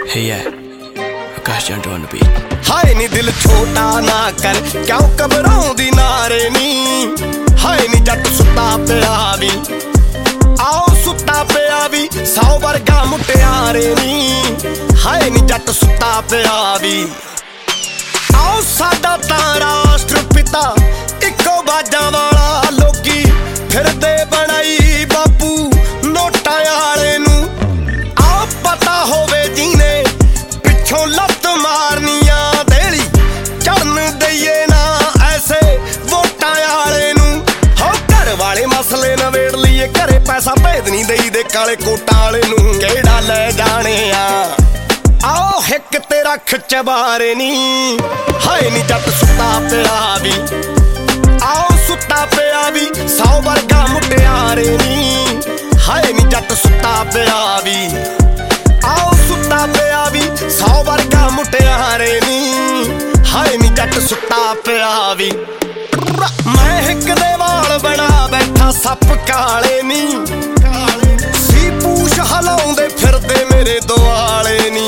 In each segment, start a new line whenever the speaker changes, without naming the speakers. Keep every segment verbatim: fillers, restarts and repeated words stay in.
Hey yeah, Akash Jantu on the beat.
हाय नी दिल छोटा ना कर क्यों घबराउंदी नारे नी हाय नी जट सुता पिया वी आओ सुता पिया वी सौ वर्गा मुटियारे नी हाय नी जट सुता पिया वी आओ साडा तां राष्ट्र पिता इको बाजा वाला लोकी फिरदे बनाई बापू नोटा वाले नू आओ पता होवे जीने पिछों लत मारनिया देली चढ़न दईए ना ऐसे वोटां वाले नू हो घर वाले मसले नवेड़ लीए घरे पैसा भेज नहीं दई दे काले कोटां वाले नू केड़ा ले जाने आ आओ हिक तेरा खिचबारे नी हाय नी जट सुता पिया वी आओ सुता पिया वी सौ वर्गा मुटियारे नी हाय नी जट सुता पिया वी आओ सुता पिया वी सौ वर्गा मुटियारे नी हाय नी जट सुता पिया वी मैं हिक दे वाल बना बैठा सप काले नी सी पूछ हलाउंदे फिरदे मेरे दुआले नी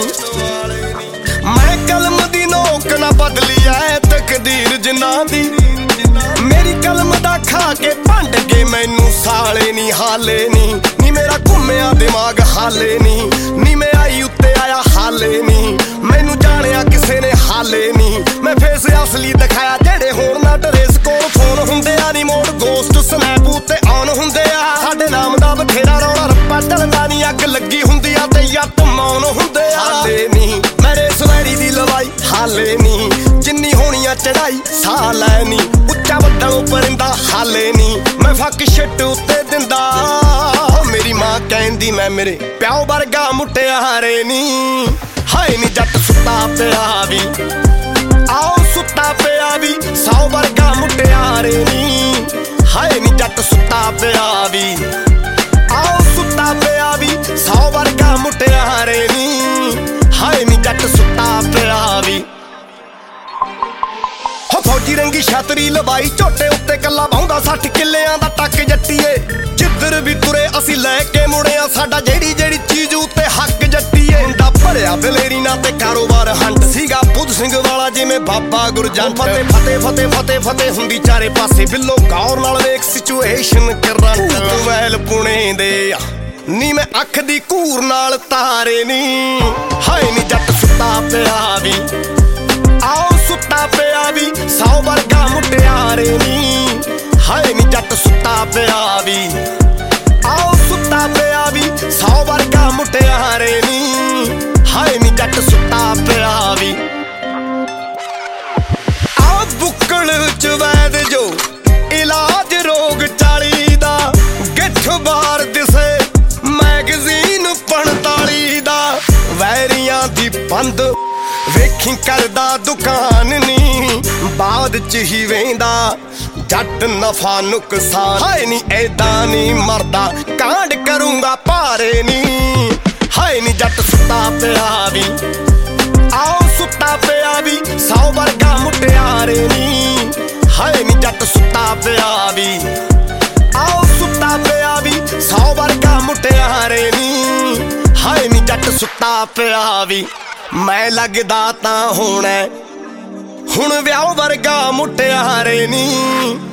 मैं कलम दी नोक ना बदली ऐ तकदीर जिन्ना दी मेरी कलम दा खा के भंड गए मैनू साले नी हाले नी नी मेरा घुम्या दिमाग हाले नी नी मैं आई उत्ते आया हाले नी मैनू जानिया किसे ने हाले नी मैं फेस असली दिखाया जेड़े होण ना ड्रेस कोल फोन हुंदे आ नी मोड़ गोस्ट स्नैप उत्ते ऑन हुंदे आ साडे नाम दा बथेरा रौला रप्पा चलदा नी अग लगी हुंदी आ ते यत मौन हुंदे आ हाले नी मेरे सवैरी दी लवाई हाले नी जिन्नी होनिया चढ़ाई सा लैनी उच्चा बदलों परिंदा हाले नी मैं फक शिट उत्ते दिंदा मेरी मां कहंदी मैं मेरे प्याओ वर्गा मुटियारे नी हाय नी जट सुता पिया वी आओ सुता पिया वी सौ वर्गा मुटियारे नी हाय नी जट सुता पिया वी आओ सुता पिया वी सौ वर्गा मुटियारे नी हाय नी जट सुता पिया वी हो फौजी रंगी छतरी लवाई झोटे उत्ते कला बाहुंदा सठ किल्लियां दा टक जट्टीए जिधर भी तुरे असी लैके मुड़िया साडा जेड़ी जेड़ी चीज उत्ते हक जट्टीए मुंडा भरिया दलेरी ना ते कारोबार हंट सीगा बुध सिंह वाला जिवें बाबा गुरजंट फते फते फते फते फते हुंदी चारे पासे बिल्लो गौर नाल वेख सिचुएशन करंट वैल पुणे दे नी मैं अख दी घूर नाल तारे नी हाय नी जट सुता पिया वी आओ सुता पिया वी सौ वर्गा मुटियारे नी हाय नी जट सुता पिया वी आओ सुता पिया वी सौ वर्गा मुटियारे नी हाय नी जट सुता पिया वी आ बुक्कल च वैद जो इलाज रोग चाली दा गिठ बार दिसे मैगजीन पंताली दा वैरियां दी बंद वेखी करदा दुकान नी बाद च ही वेंदा जट नफा नुकसान हाय नी ऐदा नी मरदा कांड करूंगा पारे नी हाय नी जट सुता पिया वी आओ सुता पिया वी सौ वर्गा मुटियारे नी हाय नी जट सुता पिया वी आओ सुता पिया वी सौ वर्गा मुटियारे नी हाय नी जट सुता पिया वी मैं लगदा तां होना हुण व्याह वर्गा मुटियारे नी।